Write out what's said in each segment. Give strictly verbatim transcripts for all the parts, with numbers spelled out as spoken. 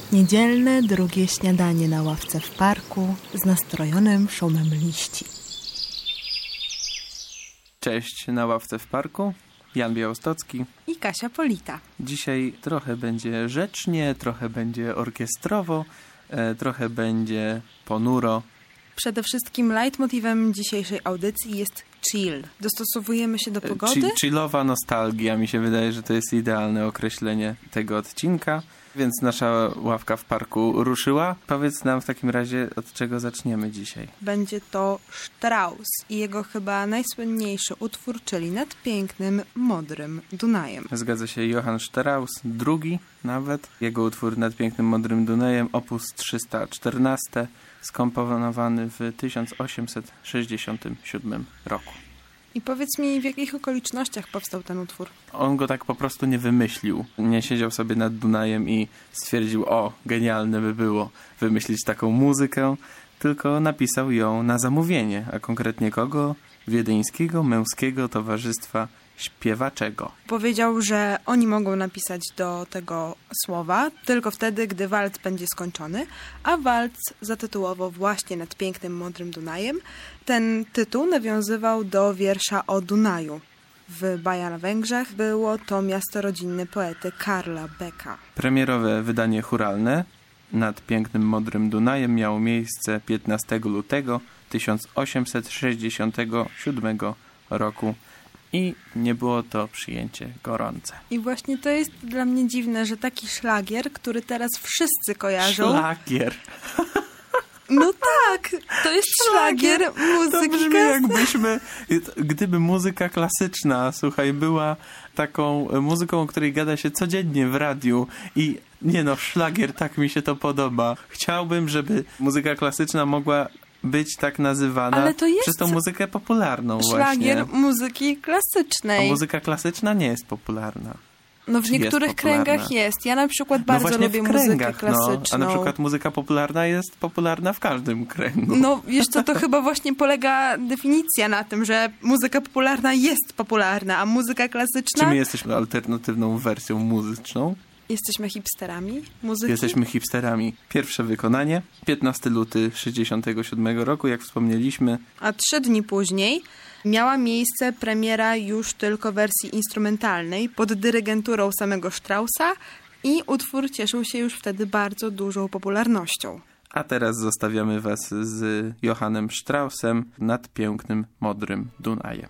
Niedzielne drugie śniadanie na ławce w parku z nastrojonym szumem liści. Cześć, na ławce w parku. Jan Białostocki i Kasia Polita. Dzisiaj trochę będzie rzecznie, trochę będzie orkiestrowo, e, trochę będzie ponuro. Przede wszystkim leitmotywem dzisiejszej audycji jest chill. Dostosowujemy się do pogody. Chill, chillowa nostalgia, mi się wydaje, że to jest idealne określenie tego odcinka. Więc nasza ławka w parku ruszyła. Powiedz nam w takim razie, od czego zaczniemy dzisiaj. Będzie to Strauss i jego chyba najsłynniejszy utwór, czyli Nad pięknym, modrym Dunajem. Zgadza się, Johann Strauss, drugi nawet. Jego utwór Nad pięknym, modrym Dunajem, opus trzysta czternaście, skomponowany w tysiąc osiemset sześćdziesiątym siódmym roku. I powiedz mi, w jakich okolicznościach powstał ten utwór? On go tak po prostu nie wymyślił. Nie siedział sobie nad Dunajem i stwierdził, o, genialne by było wymyślić taką muzykę, tylko napisał ją na zamówienie, a konkretnie kogo? Wiedeńskiego Męskiego Towarzystwa Śpiewaczego. Powiedział, że oni mogą napisać do tego słowa tylko wtedy, gdy walc będzie skończony, a walc zatytułował właśnie Nad pięknym, modrym Dunajem. Ten tytuł nawiązywał do wiersza o Dunaju. W Baja na Węgrzech było to miasto rodzinne poety Karla Becka. Premierowe wydanie chóralne Nad pięknym, modrym Dunajem miało miejsce piętnastego lutego tysiąc osiemset sześćdziesiątego siódmego roku. I nie było to przyjęcie gorące. I właśnie to jest dla mnie dziwne, że taki szlagier, który teraz wszyscy kojarzą... Szlagier. No tak, to jest szlagier, muzyki. To brzmi jakbyśmy, gdyby muzyka klasyczna, słuchaj, była taką muzyką, o której gada się codziennie w radiu i nie no, szlagier, tak mi się to podoba. Chciałbym, żeby muzyka klasyczna mogła być tak nazywana. Ale to jest przez tą muzykę popularną szlagier właśnie. muzyki klasycznej. A muzyka klasyczna nie jest popularna. No w Czy niektórych jest kręgach jest. Ja na przykład bardzo no lubię muzykę klasyczną. No, a na przykład muzyka popularna jest popularna w każdym kręgu. No wiesz co, to chyba właśnie polega definicja na tym, że muzyka popularna jest popularna, a muzyka klasyczna... Czy my jesteśmy alternatywną wersją muzyczną? Jesteśmy hipsterami muzyki? Jesteśmy hipsterami. Pierwsze wykonanie, piętnastego lutego sześćdziesiątego siódmego roku, jak wspomnieliśmy. A trzy dni później miała miejsce premiera już tylko wersji instrumentalnej pod dyrygenturą samego Straussa i utwór cieszył się już wtedy bardzo dużą popularnością. A teraz zostawiamy was z Johannem Straussem Nad pięknym, modrym Dunajem.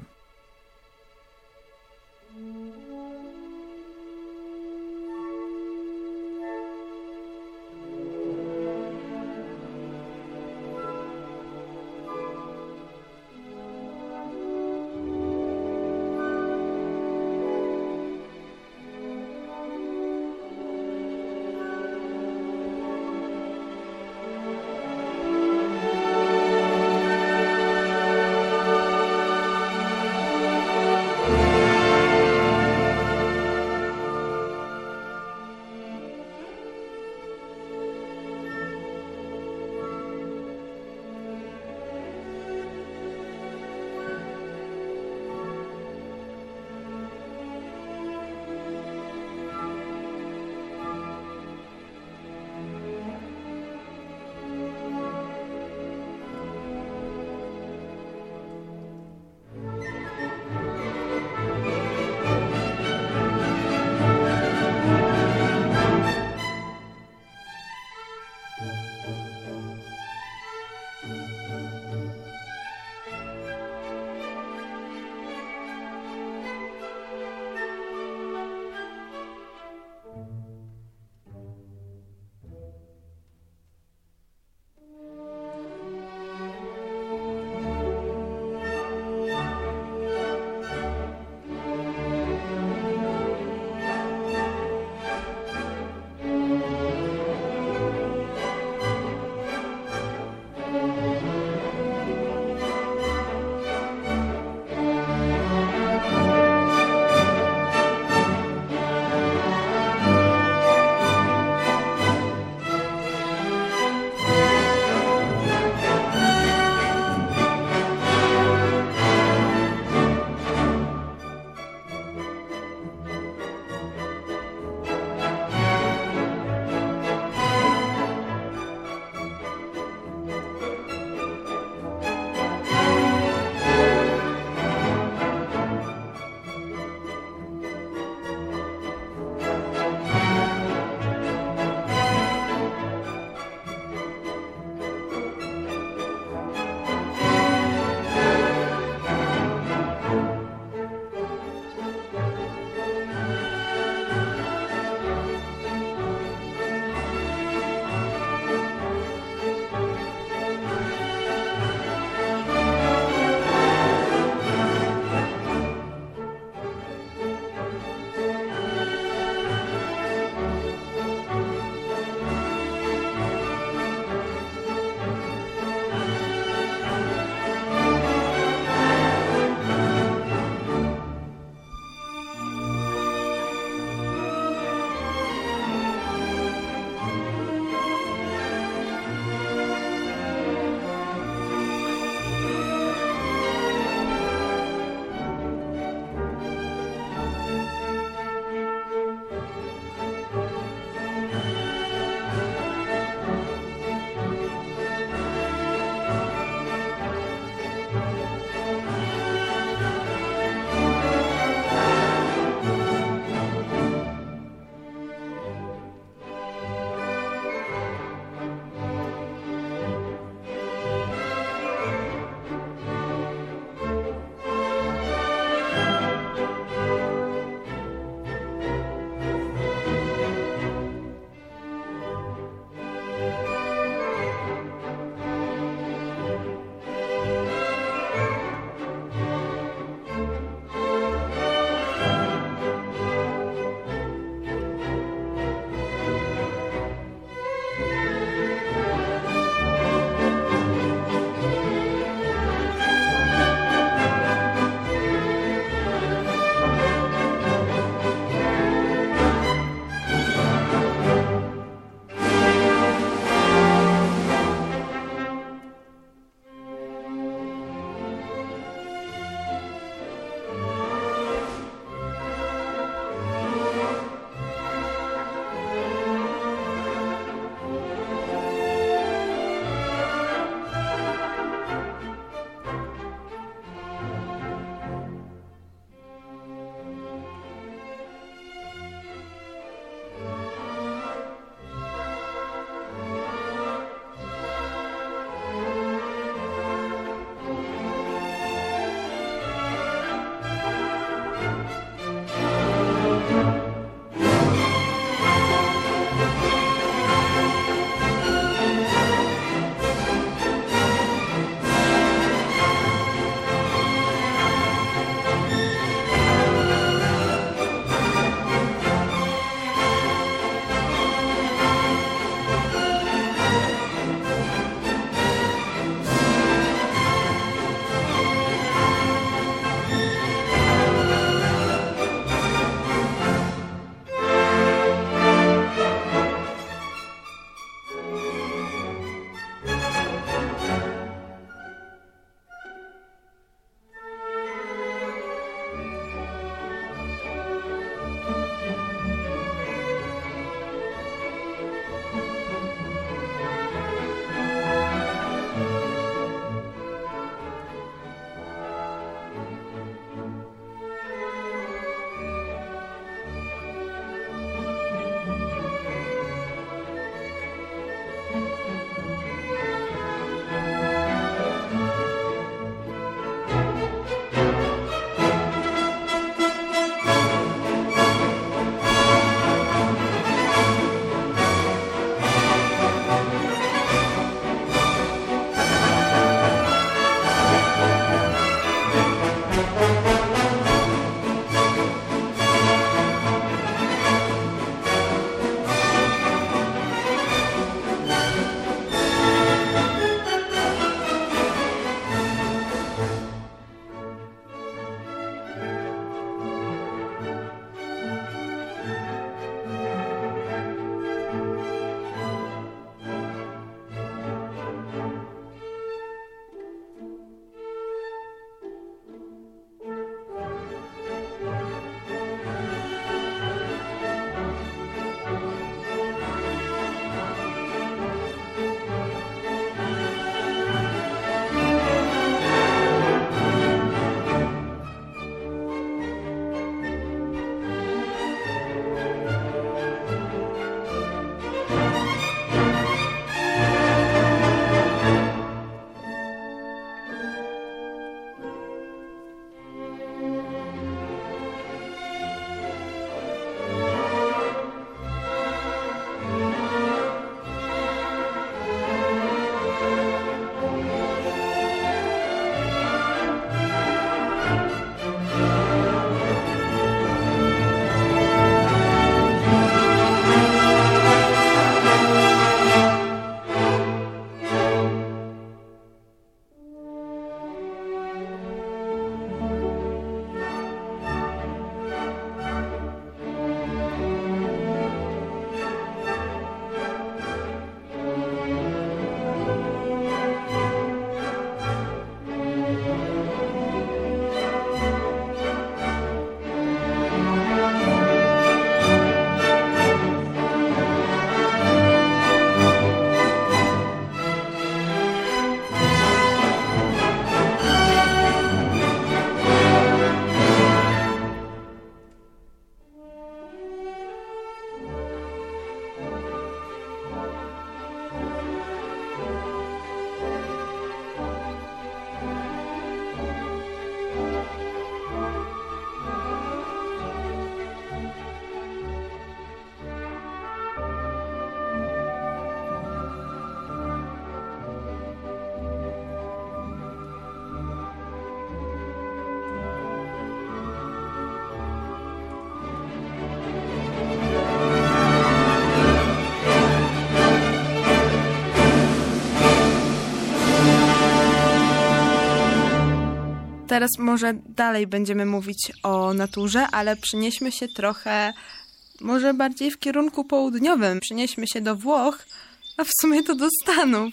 teraz może dalej będziemy mówić o naturze, ale przenieśmy się trochę może bardziej w kierunku południowym. Przenieśmy się do Włoch, a w sumie to do Stanów.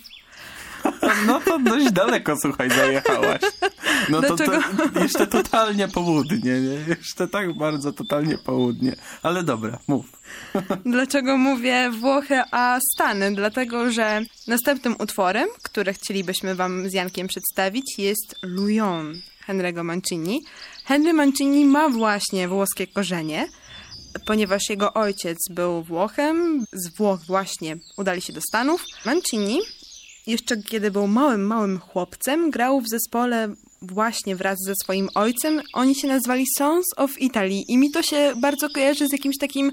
No to dość daleko, słuchaj, zajechałaś. No to, to jeszcze totalnie południe, nie? Jeszcze tak bardzo totalnie południe. Ale dobra, mów. Dlaczego mówię Włochy, a Stany? Dlatego, że następnym utworem, który chcielibyśmy wam z Jankiem przedstawić, jest Lujon Henry'ego Mancini. Henry Mancini ma właśnie włoskie korzenie, ponieważ jego ojciec był Włochem, z Włoch właśnie udali się do Stanów. Mancini, jeszcze kiedy był małym, małym chłopcem, grał w zespole właśnie wraz ze swoim ojcem. Oni się nazwali Sons of Italy i mi to się bardzo kojarzy z jakimś takim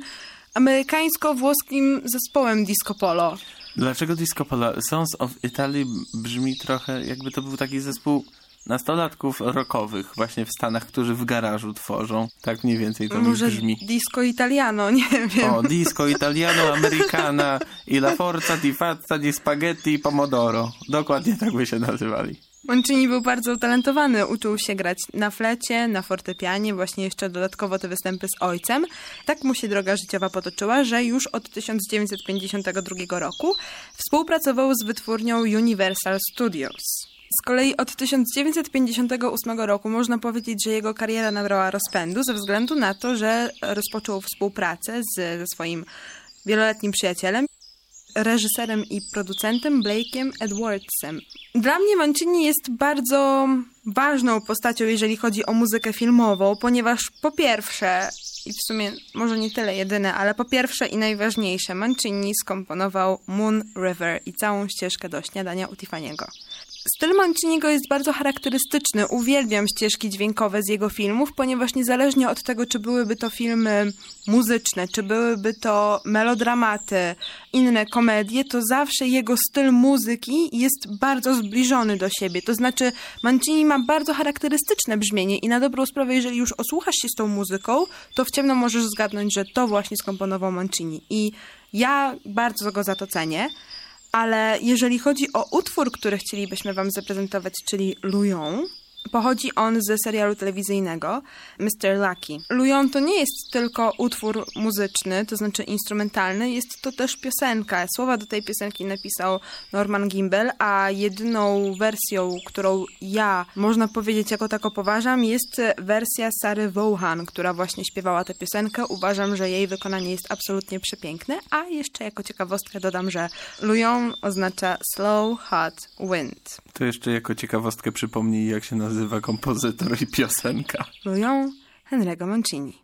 amerykańsko-włoskim zespołem disco polo. Dlaczego disco polo? Sons of Italy brzmi trochę, jakby to był taki zespół nastolatków rockowych właśnie w Stanach, którzy w garażu tworzą. Tak mniej więcej to Może mi brzmi. Disco Italiano, nie wiem. O, disco italiano, americana i la forza di fazza di spaghetti i pomodoro. Dokładnie tak by się nazywali. Mancini był bardzo utalentowany, uczył się grać na flecie, na fortepianie, właśnie jeszcze dodatkowo te występy z ojcem. Tak mu się droga życiowa potoczyła, że już od tysiąc dziewięćset pięćdziesiątego drugiego roku współpracował z wytwórnią Universal Studios. Z kolei od tysiąc dziewięćset pięćdziesiątego ósmego roku można powiedzieć, że jego kariera nabrała rozpędu ze względu na to, że rozpoczął współpracę z, ze swoim wieloletnim przyjacielem, reżyserem i producentem Blake'em Edwardsem. Dla mnie Mancini jest bardzo ważną postacią, jeżeli chodzi o muzykę filmową, ponieważ po pierwsze, i w sumie może nie tyle jedyne, ale po pierwsze i najważniejsze, Mancini skomponował Moon River i całą ścieżkę do Śniadania u Tiffany'ego. Styl Manciniego jest bardzo charakterystyczny. Uwielbiam ścieżki dźwiękowe z jego filmów, ponieważ niezależnie od tego, czy byłyby to filmy muzyczne, czy byłyby to melodramaty, inne komedie, to zawsze jego styl muzyki jest bardzo zbliżony do siebie. To znaczy Mancini ma bardzo charakterystyczne brzmienie i na dobrą sprawę, jeżeli już osłuchasz się z tą muzyką, to w ciemno możesz zgadnąć, że to właśnie skomponował Mancini. I ja bardzo go za to cenię. Ale jeżeli chodzi o utwór, który chcielibyśmy wam zaprezentować, czyli Lujon, pochodzi on ze serialu telewizyjnego mister Lucky. Lujon to nie jest tylko utwór muzyczny, to znaczy instrumentalny, jest to też piosenka. Słowa do tej piosenki napisał Norman Gimbel, a jedyną wersją, którą ja, można powiedzieć, jako tako poważam, jest wersja Sary Vaughan, która właśnie śpiewała tę piosenkę. Uważam, że jej wykonanie jest absolutnie przepiękne, a jeszcze jako ciekawostkę dodam, że Lujon oznacza slow, hot wind. To jeszcze jako ciekawostkę przypomnij, jak się nazywa kompozytor i piosenka. Lujon Henry'ego Mancini.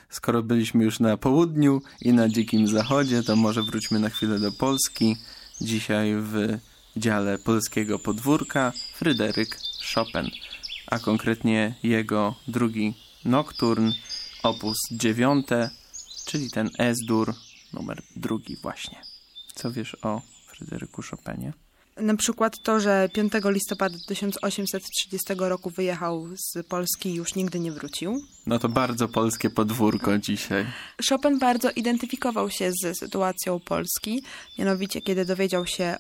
skoro byliśmy już na południu i na Dzikim Zachodzie, to może wróćmy na chwilę do Polski. Dzisiaj w dziale polskiego podwórka Fryderyk Chopin, a konkretnie jego drugi nokturn, opus dziewiąte, czyli ten Es-dur numer drugi właśnie. Co wiesz o Fryderyku Chopinie? Na przykład to, że piątego listopada tysiąc osiemset trzydziestego roku wyjechał z Polski i już nigdy nie wrócił. No to bardzo polskie podwórko dzisiaj. Chopin bardzo identyfikował się z sytuacją Polski, mianowicie kiedy dowiedział się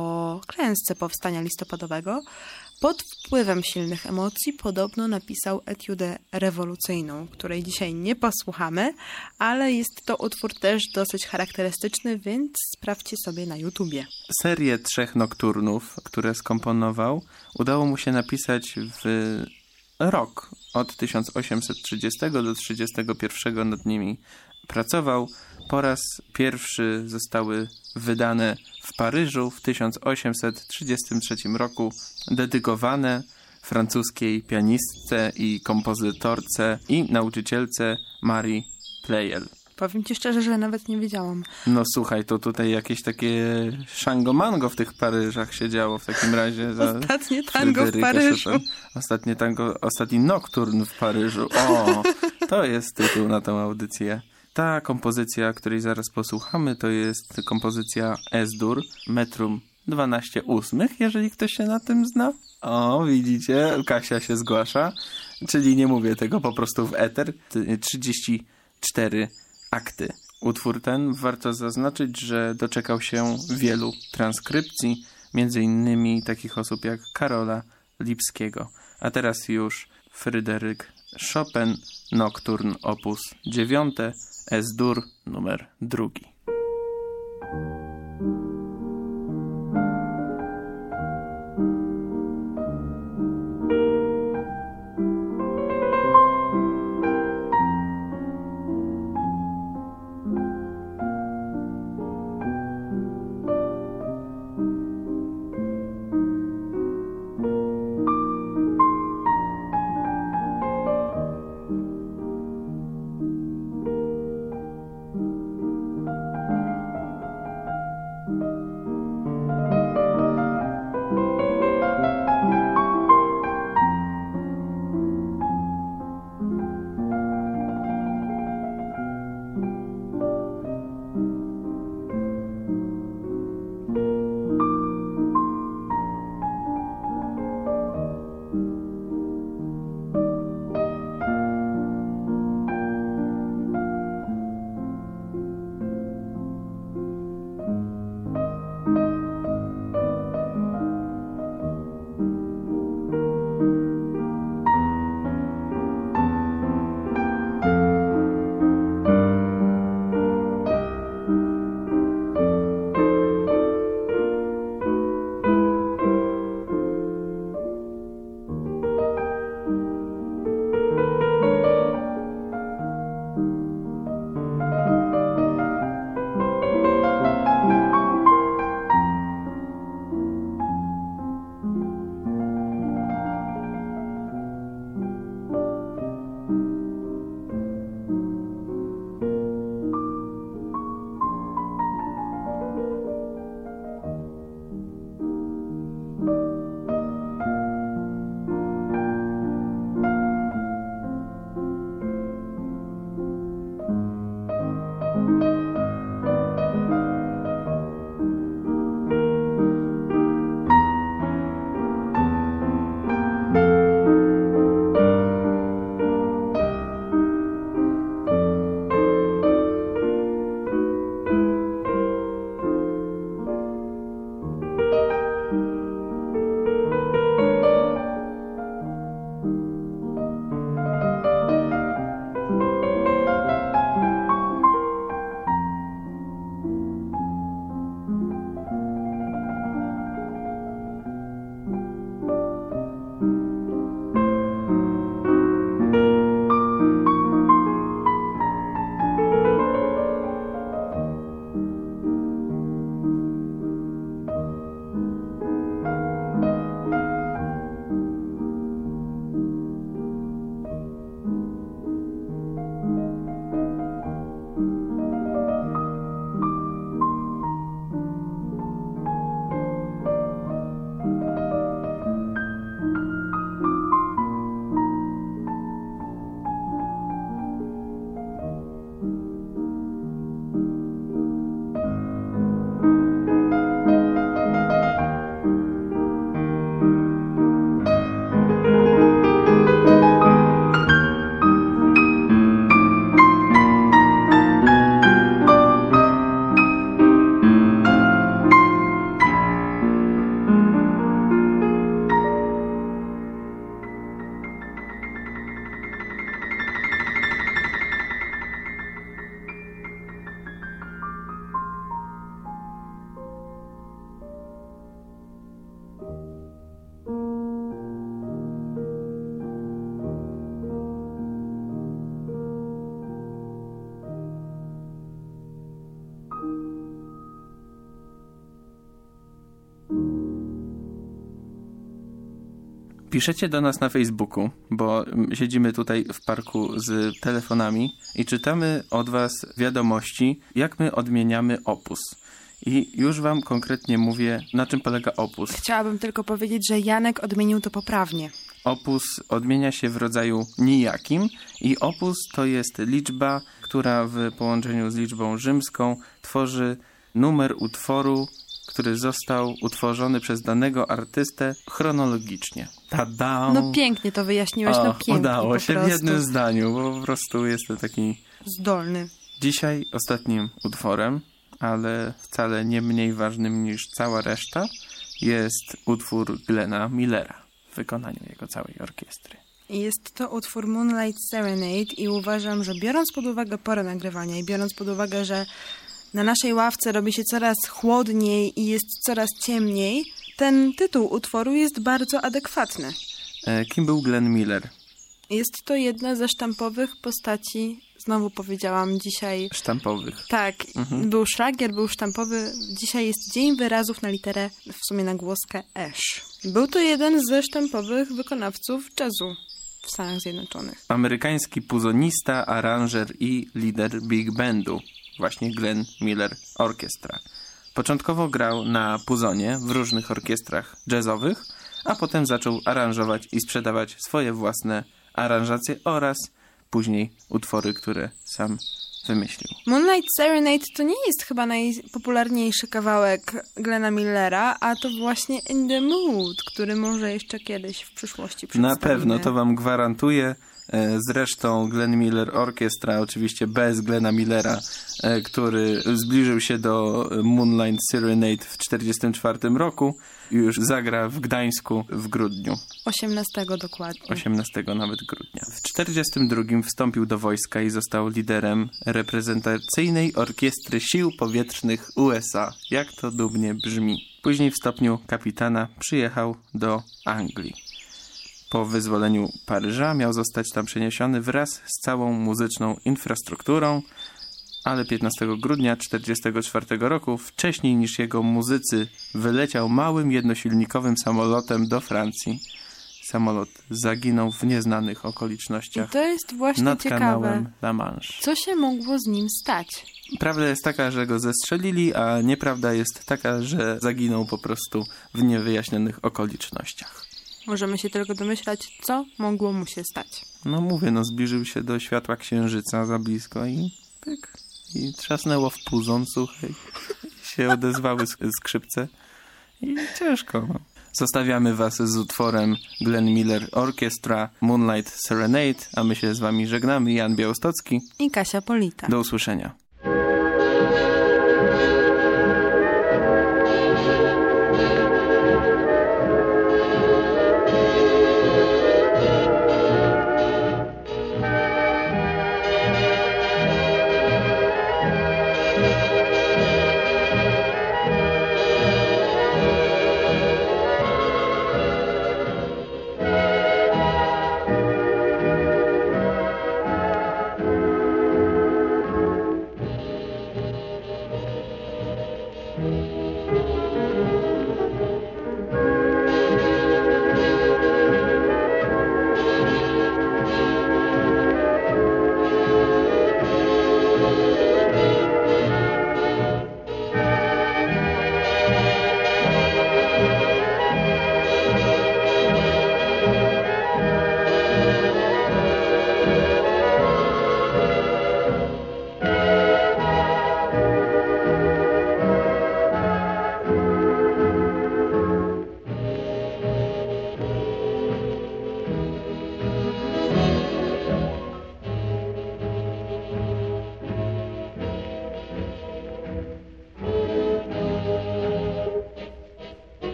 o klęsce powstania listopadowego, pod wpływem silnych emocji podobno napisał etiudę rewolucyjną, której dzisiaj nie posłuchamy, ale jest to utwór też dosyć charakterystyczny, więc sprawdźcie sobie na YouTubie. Serię trzech nokturnów, które skomponował, udało mu się napisać w rok. Od tysiąc osiemset trzydziestego do trzydziestego pierwszego nad nimi pracował. Po raz pierwszy zostały wydane w Paryżu w tysiąc osiemset trzydziestym trzecim roku, dedykowane francuskiej pianistce i kompozytorce i nauczycielce Marie Pleyel. Powiem ci szczerze, że nawet nie wiedziałam. No słuchaj, to tutaj jakieś takie shango-mango w tych Paryżach się działo w takim razie. Za Ostatnie tango Fryderyka w Paryżu. Chopin. Ostatnie tango, ostatni nokturn w Paryżu. O, to jest tytuł na tę audycję. Ta kompozycja, której zaraz posłuchamy, to jest kompozycja Es-dur, metrum dwanaście ósmych, jeżeli ktoś się na tym zna. O, widzicie, Kasia się zgłasza, czyli nie mówię tego po prostu w eter. trzydzieści cztery akty. Utwór ten, warto zaznaczyć, że doczekał się wielu transkrypcji, między innymi takich osób jak Karola Lipskiego. A teraz już Fryderyk Chopin, nokturn opus dziewiąte, Es-dur numer drugi. Piszecie do nas na Facebooku, bo siedzimy tutaj w parku z telefonami i czytamy od was wiadomości, jak my odmieniamy opus. I już wam konkretnie mówię, na czym polega opus. Chciałabym tylko powiedzieć, że Janek odmienił to poprawnie. Opus odmienia się w rodzaju nijakim i opus to jest liczba, która w połączeniu z liczbą rzymską tworzy numer utworu, który został utworzony przez danego artystę chronologicznie. Tada! No pięknie to wyjaśniłeś, o, no pięknie udało po się prostu. w jednym zdaniu, bo po prostu jestem taki... Zdolny. Dzisiaj ostatnim utworem, ale wcale nie mniej ważnym niż cała reszta, jest utwór Glena Millera w wykonaniu jego całej orkiestry. Jest to utwór Moonlight Serenade i uważam, że biorąc pod uwagę porę nagrywania i biorąc pod uwagę, że na naszej ławce robi się coraz chłodniej i jest coraz ciemniej, ten tytuł utworu jest bardzo adekwatny. E, kim był Glenn Miller? Jest to jedna ze sztampowych postaci, znowu powiedziałam dzisiaj... Sztampowych. Tak, Mhm. był szlagier, był sztampowy. Dzisiaj jest Dzień Wyrazów na literę, w sumie na głoskę esz. Był to jeden ze sztampowych wykonawców jazzu w Stanach Zjednoczonych. Amerykański puzonista, aranżer i lider big bandu. Właśnie Glenn Miller Orchestra. Początkowo grał na puzonie w różnych orkiestrach jazzowych, a potem zaczął aranżować i sprzedawać swoje własne aranżacje oraz później utwory, które sam wymyślił. Moonlight Serenade to nie jest chyba najpopularniejszy kawałek Glena Millera, a to właśnie In the Mood, który może jeszcze kiedyś w przyszłości przedstawimy. Na pewno, to wam gwarantuję. Zresztą Glenn Miller Orchestra, oczywiście bez Glena Millera, który zbliżył się do Moonlight Serenade w tysiąc dziewięćset czterdziestym czwartym roku, już zagra w Gdańsku w grudniu. osiemnastego dokładnie. osiemnastego nawet grudnia. W tysiąc dziewięćset czterdziestym drugim wstąpił do wojska i został liderem reprezentacyjnej orkiestry sił powietrznych U S A. Jak to dumnie brzmi. Później w stopniu kapitana przyjechał do Anglii. Po wyzwoleniu Paryża miał zostać tam przeniesiony wraz z całą muzyczną infrastrukturą, ale piętnastego grudnia tysiąc dziewięćset czterdziestego czwartego roku, wcześniej niż jego muzycy, wyleciał małym jednosilnikowym samolotem do Francji. Samolot zaginął w nieznanych okolicznościach I to jest właśnie nad ciekawe. kanałem La Manche. Co się mogło z nim stać? Prawda jest taka, że go zestrzelili, a nieprawda jest taka, że zaginął po prostu w niewyjaśnionych okolicznościach. Możemy się tylko domyślać, co mogło mu się stać. No mówię, no zbliżył się do światła księżyca za blisko i pyk. I trzasnęło w puzon, słuchaj. I się odezwały sk- skrzypce. I ciężko, no. Zostawiamy was z utworem Glenn Miller Orchestra Moonlight Serenade, a my się z wami żegnamy. Jan Białostocki. I Kasia Polita. Do usłyszenia.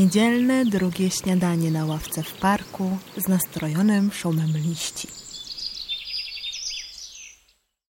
Niedzielne drugie śniadanie na ławce w parku z nastrojonym szumem liści.